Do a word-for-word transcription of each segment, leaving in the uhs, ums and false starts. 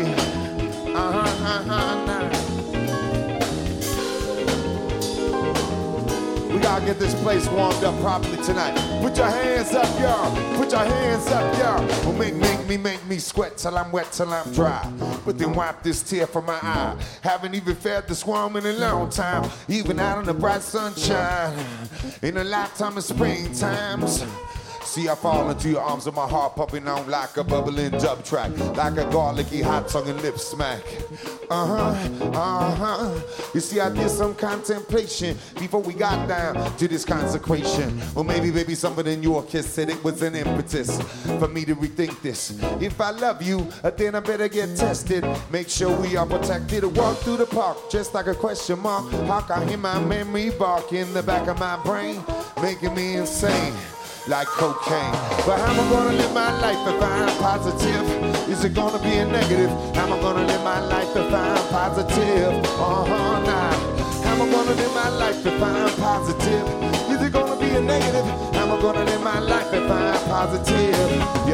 Uh-huh, uh-huh, nah. We gotta get this place warmed up properly tonight. Put your hands up, y'all. Put your hands up, y'all. Well, make, make me, make me sweat till I'm wet, till I'm dry. But then wipe this tear from my eye. Haven't even felt the squirm in a long time. Even out in the bright sunshine. In a lifetime of spring times. See, I fall into your arms and my heart pumping on like a bubbling dub track. Like a garlicky hot tongue and lip smack. Uh-huh, uh-huh. You see, I did some contemplation before we got down to this consecration. Well, maybe, baby, something in your kiss said it was an impetus for me to rethink this. If I love you, then I better get tested. Make sure we are protected. Walk through the park just like a question mark. How can I hear my memory bark in the back of my brain, making me insane like cocaine. But how am I gonna live my life if I'm positive? Is it gonna be a negative? How am I gonna live my life if I'm positive? Uh-huh, nah. How am I gonna live my life if I'm positive? Is it gonna be a negative? How am I gonna live my life if I'm positive?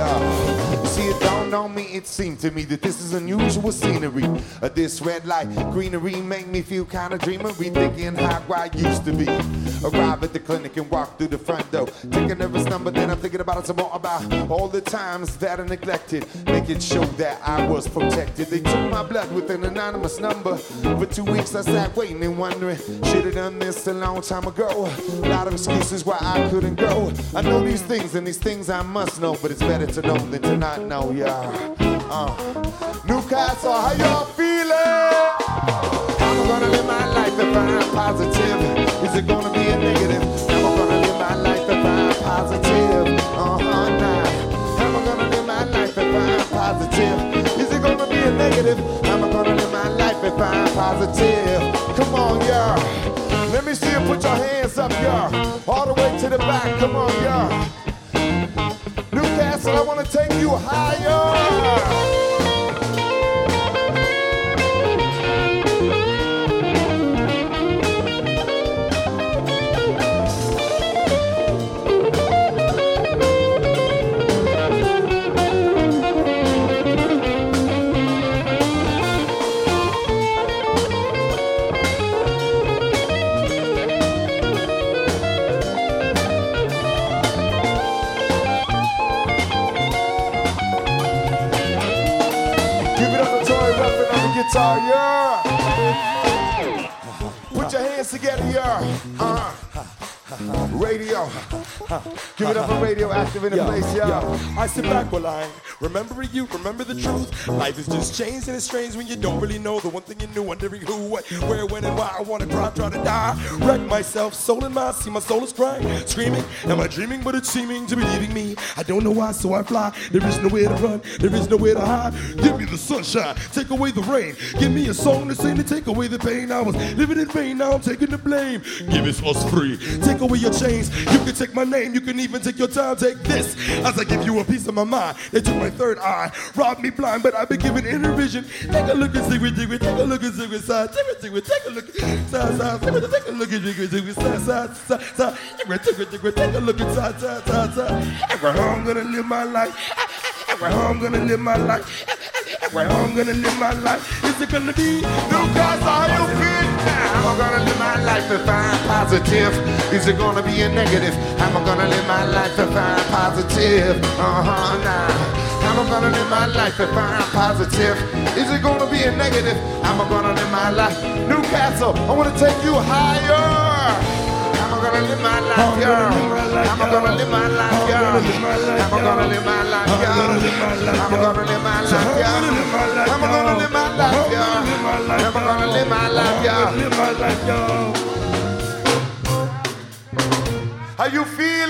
Yeah. See, it dawned on me, it seemed to me that this is unusual scenery. Uh, this red light, greenery make me feel kind of dreamery, thinking how I used to be. Arrive at the clinic and walk through the front door. Take a nervous number, then I'm thinking about it some more, about all the times that I neglected, making sure that I was protected. They took my blood with an anonymous number. For two weeks I sat waiting and wondering, should have done this a long time ago. A lot of excuses why I couldn't go. I know these things and these things I must know, but it's better to know than to not know, yeah. Uh. Newcastle, how y'all feeling? How am I gonna live my life if I'm positive? Is it gonna be a negative? How am I gonna live my life if I'm positive? Uh-huh, nah. How am I gonna live my life if I'm positive? Is it gonna be a negative? How am I gonna live my life if I'm positive? Come on, y'all. Let me see you put your hands up, y'all. All the way to the back, come on, y'all. Newcastle, I wanna take you higher. Guitar, yeah. Put your hands together, yeah. Uh-huh. Radio. Give it up for Radioactive in the place, y'all. I sit back while I remembering you, remember the truth. Life is just changed and it's strange when you don't really know the one thing you knew. Wondering who, what, where, when, and why. I wanna cry, try to die. Wreck myself, soul in my, see my soul is crying, screaming. Am I dreaming? But it's seeming to be leaving me. I don't know why, so I fly. There is nowhere to run, there is nowhere to hide. Give me the sunshine, take away the rain. Give me a song to sing to take away the pain. I was living in vain, now I'm taking the blame. Give us us free, take away your chains. You can take my name, you can even take your time. Take this as I give you a piece of my mind. They took my third eye, robbed me blind, but I've been given inner vision. Take a look at secret, secret, take a look at secret side, secret, secret, take a look at side, side, secret, take a look at secret, secret, side, side, side, side, secret, secret, secret, take a look at side, side, side, side. Every how I'm gonna live my life. Every how I'm gonna live my life. Every how I'm gonna live my life. Is it gonna be Newcastle, how you feel? How am I gonna live my life if I'm positive? Is it gonna be a negative? How am I gonna live my life if I'm positive? Uh-huh, nah. How am I gonna live my life if I'm positive? Is it gonna be a negative? How am I gonna live my life? Newcastle, I wanna take you higher. How am I gonna live my life, y'all? How am I gonna live my life, y'all? How am I gonna live my life, y'all? How am I gonna live my life, y'all? How am I gonna live my life, y'all? How am I gonna live my life, y'all? How you feel?